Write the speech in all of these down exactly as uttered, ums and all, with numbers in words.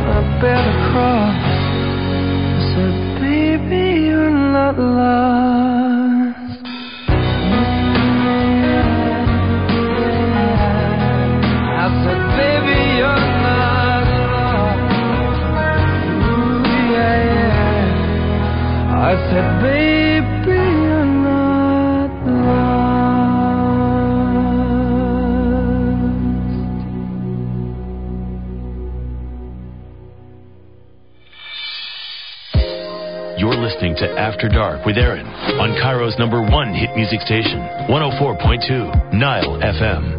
I better cross. I said, baby, you're not lost. I said, baby, you're not lost. Ooh, yeah, yeah. I said, baby, you're not lost. You're listening to After Dark with Aaron on Cairo's number one hit music station, one oh four point two Nile F M.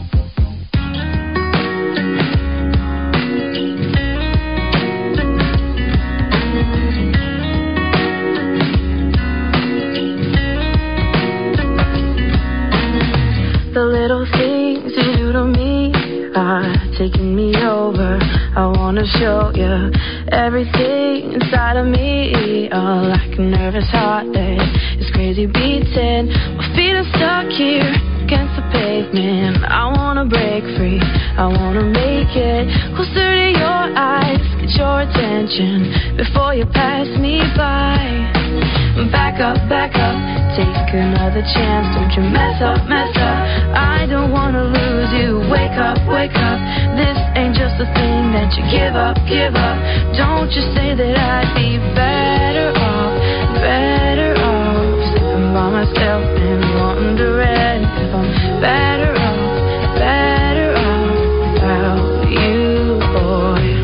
The little things you do to me are taking me over. I wanna show you everything inside of me. Oh, like a nervous heart that is crazy beating. My feet are stuck here against the pavement. I wanna break free, I wanna make it closer to your eyes. Get your attention before you pass me by. Back up, back up, take another chance. Don't you mess up, mess up. I don't wanna lose you. Wake up, wake up. This ain't just a thing that you give up, give up. Don't you say that I'd be better off, better off sleeping by myself and wondering if I'm better off, better off without you, boy.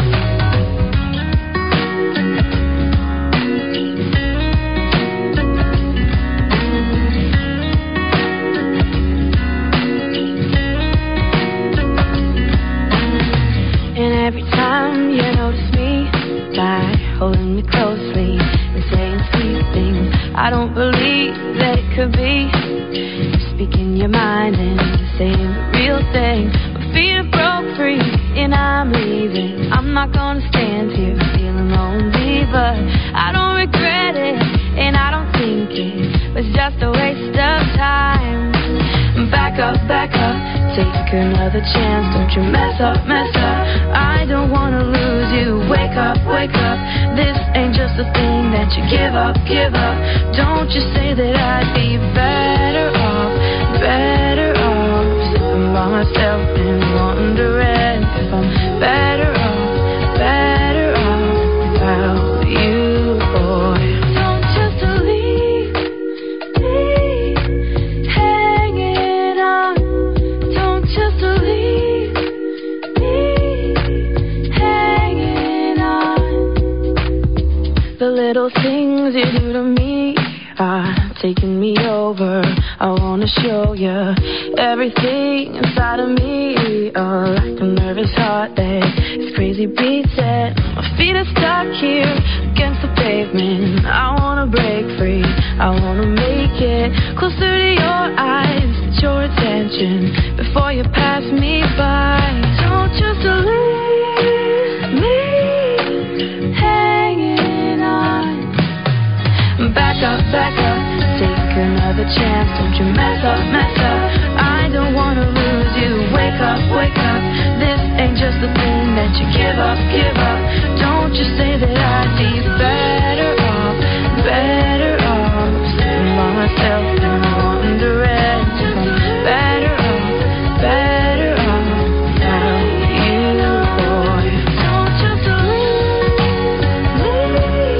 Every time you notice me, by holding me closely and saying sweet things, I don't believe that it could be. You're speaking your mind and you're saying the real thing. My feet are broke free and I'm leaving. I'm not gonna stand here feeling lonely, but I don't regret it and I don't think it was just a waste of time. Back up, back up, take another chance. Don't you mess up, mess up. I don't wanna lose you. Wake up, wake up. This ain't just a thing that you give up, give up. Don't you say that I'd be better off, better off sitting by myself and wondering if I'm better off, better off without you, boy. Don't just leave me hanging on. Don't just leave me hanging on. The little things you do to me are taking me over. I wanna show you everything inside of me. Oh, like a nervous heart that is crazy beating. My feet are stuck here against the pavement. I wanna break free, I wanna make it closer to your eyes. Get your attention before you pass me by. Don't just leave me hanging on. Back up, back up, take another chance. Don't you mess up, mess up. I don't wanna lose you. Wake up, wake up. This ain't just a thing that you give up, give up. Don't you say that I'd be better off, better off sitting by myself and wondering if I'm better off, better off without you, boy. Don't just leave me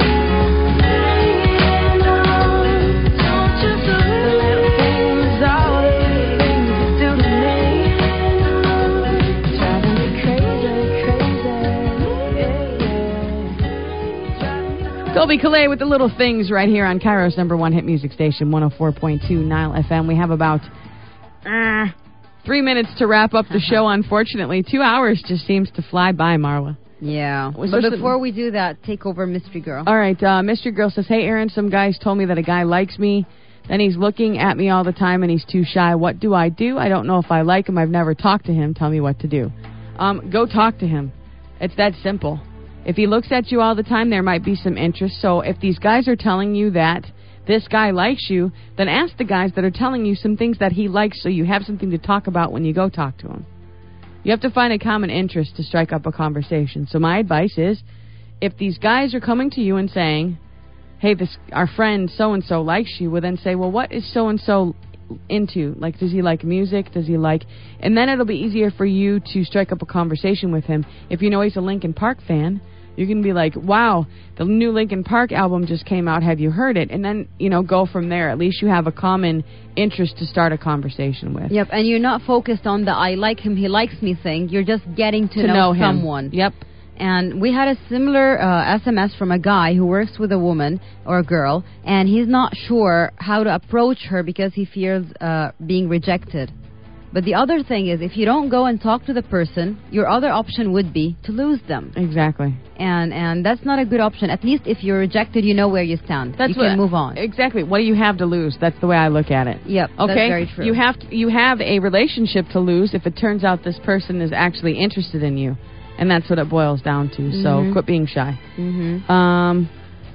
hanging on. Don't just leave the little things, all the things you do to me. Driving me crazy, crazy, yeah, yeah. Driving me crazy. Colby Calais with the little things right here on Cairo's number one hit music station, one oh four point two Nile F M. We have about uh, three minutes to wrap up the show, unfortunately. Two hours just seems to fly by, Marwa. Yeah. Was But there before some- we do that, take over Mystery Girl. All right, uh, Mystery Girl says, hey, Aaron, some guys told me that a guy likes me. Then he's looking at me all the time and he's too shy. What do I do? I don't know if I like him. I've never talked to him. Tell me what to do. Um, go talk to him. It's that simple. If he looks at you all the time, there might be some interest. So if these guys are telling you that this guy likes you, then ask the guys that are telling you some things that he likes so you have something to talk about when you go talk to him. You have to find a common interest to strike up a conversation. So my advice is, if these guys are coming to you and saying, hey, this our friend so-and-so likes you, well, then say, well, what is so-and-so into? Like, does he like music? Does he like... And then it'll be easier for you to strike up a conversation with him. If you know he's a Linkin Park fan, you can be like, wow, the new Linkin Park album just came out. Have you heard it? And then, you know, go from there. At least you have a common interest to start a conversation with. Yep, and you're not focused on the I like him, he likes me thing. You're just getting to, To know, know him. someone. Yep. And we had a similar uh, S M S from a guy who works with a woman or a girl, and he's not sure how to approach her because he fears uh, being rejected. But the other thing is, if you don't go and talk to the person, your other option would be to lose them. Exactly. And and that's not a good option. At least if you're rejected, you know where you stand. That's you can what, move on. Exactly. What do you have to lose? That's the way I look at it. Yep, okay? that's very true. You have to, you have a relationship to lose if it turns out this person is actually interested in you. And that's what it boils down to. So Mhm. quit being shy. Mm-hmm. Um,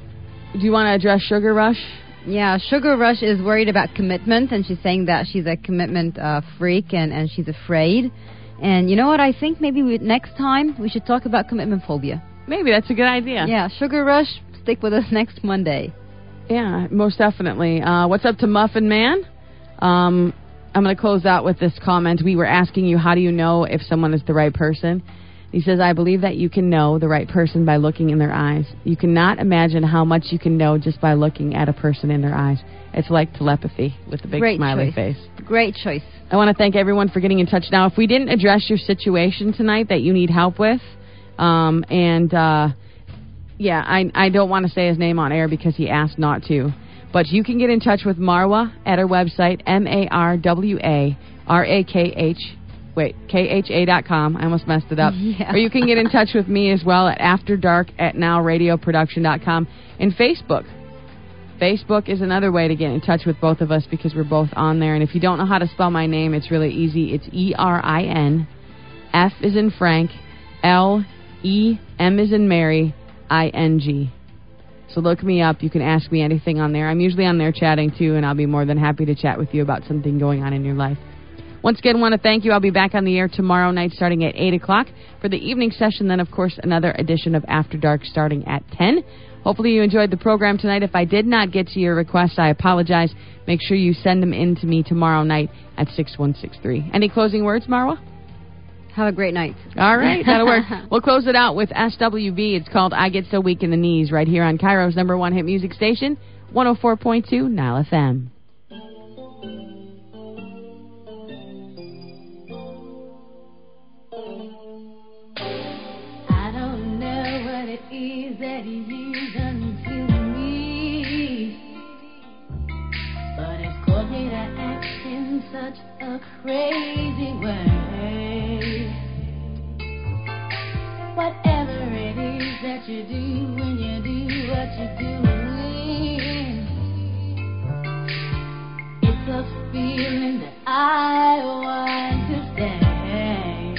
do you want to address Sugar Rush? Yeah, Sugar Rush is worried about commitment, and she's saying that she's a commitment uh, freak, and, and she's afraid. And you know what? I think maybe we, next time we should talk about commitment phobia. Maybe that's a good idea. Yeah, Sugar Rush, stick with us next Monday. Yeah, most definitely. Uh, what's up to Muffin Man? Um, I'm going to close out with this comment. We were asking you, how do you know if someone is the right person? He says, I believe that you can know the right person by looking in their eyes. You cannot imagine how much you can know just by looking at a person in their eyes. It's like telepathy with a big Great smiley choice. face. Great choice. I want to thank everyone for getting in touch. Now, if we didn't address your situation tonight that you need help with, um, and, uh, yeah, I, I don't want to say his name on air because he asked not to, but you can get in touch with Marwa at her website, M A R W A R A K H Wait, K H A dot com. I almost messed it up. Yeah. Or you can get in touch with me as well at After Dark at now radio production dot com. And Facebook. Facebook is another way to get in touch with both of us because we're both on there. And if you don't know how to spell my name, it's really easy. It's E R I N, F is in Frank, L E M is in Mary, I N G. So look me up. You can ask me anything on there. I'm usually on there chatting too, and I'll be more than happy to chat with you about something going on in your life. Once again, I want to thank you. I'll be back on the air tomorrow night starting at eight o'clock for the evening session. Then, of course, another edition of After Dark starting at ten. Hopefully you enjoyed the program tonight. If I did not get to your request, I apologize. Make sure you send them in to me tomorrow night at six one six three. Any closing words, Marwa? Have a great night. All right, that'll work. We'll close it out with S W V. It's called I Get So Weak in the Knees right here on Cairo's number one hit music station, one oh four point two Nile F M. That you've done to me, but it's caused me to act in such a crazy way. Whatever it is that you do when you do what you're doing, it's a feeling that I want to stay.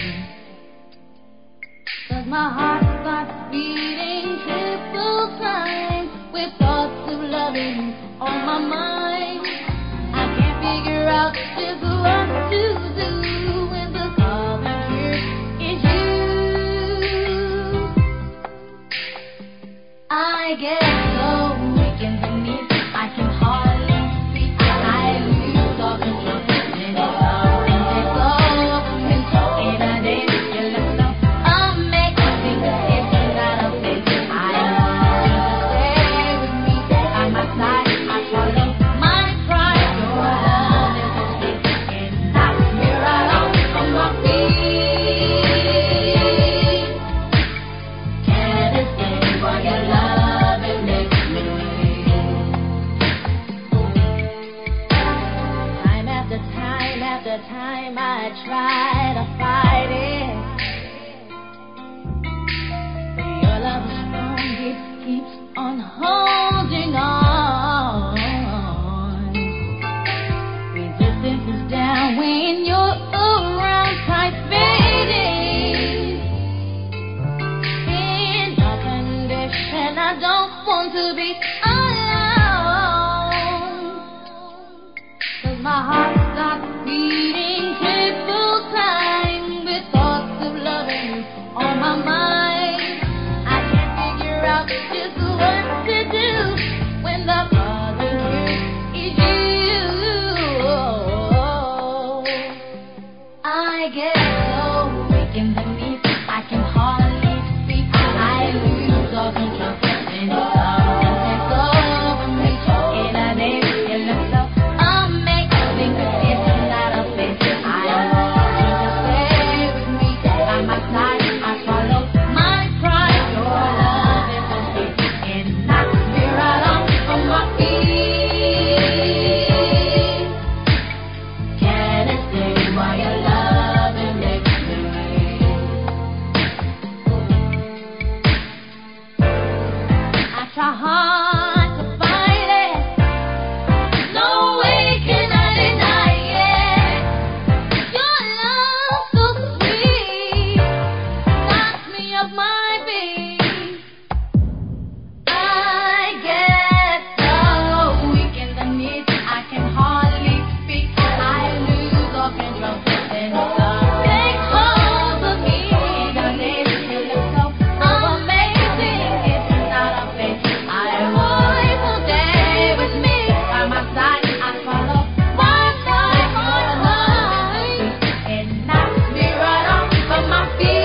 'Cause my heart starts beating triple time with thoughts of loving on my mind. I can't figure out just what to do when the all I'm here is you. I get so weak in the knees, I can hardly speak. I lose all control, and it's all and it's all over me. In a day, you let know. Time I try to fight it, but your love is strong, it keeps on holding on. Resistance is down when you're around, tight fading. In a condition I don't want to be alone, 'cause my heart starts beating triple time with thoughts weaken the knees. I can hardly speak. I lose all control. And something takes over me. In a name, you look so amazing. It's not a face. I want you to stay with me. By my side, I follow my pride. Your love is so sweet. It knocks me right off of my feet. Can it stay while your love it makes me weak? I try hard to fight it. No way can I deny it. Your love so sweet knocks me off my feet. I get so weak in the knees. I can hardly speak. I lose all control. Then love takes hold of me. In your name, you look so amazing. It's not a face. I want you to stay with me. By my side, I follow one night, one night. It knocks me right off of my feet.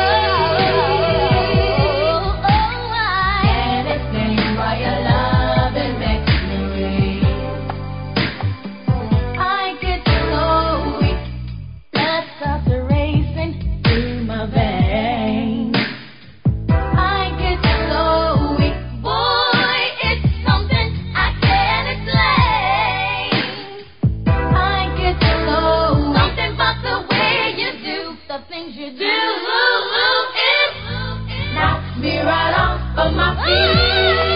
Can't explain why your love it makes me weak. I get so weak, blood starts racing through my veins. I get so weak, boy, it's something I can't explain. I get so something about the way you do the things you do. It knocks me right off of my feet.